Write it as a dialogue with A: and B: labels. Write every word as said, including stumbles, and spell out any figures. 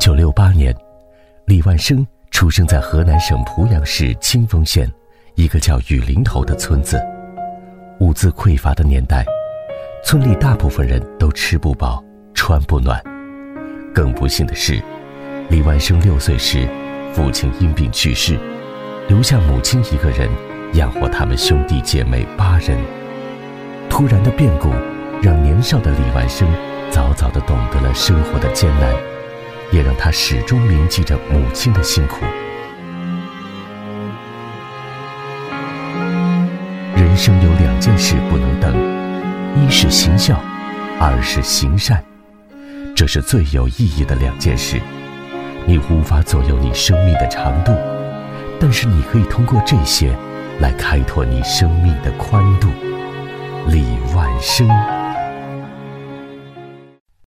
A: 九六八年，李万生出生在河南省濮阳市清丰县一个叫雨林头的村子。物资匮乏的年代，村里大部分人都吃不饱穿不暖。更不幸的是，李万生六岁时父亲因病去世，留下母亲一个人养活他们兄弟姐妹八人。突然的变故让年少的李万生早早地懂得了生活的艰难，也让他始终铭记着母亲的辛苦。人生有两件事不能等，一是行孝，二是行善。这是最有意义的两件事。你无法左右你生命的长度，但是你可以通过这些来开拓你生命的宽度。李万生。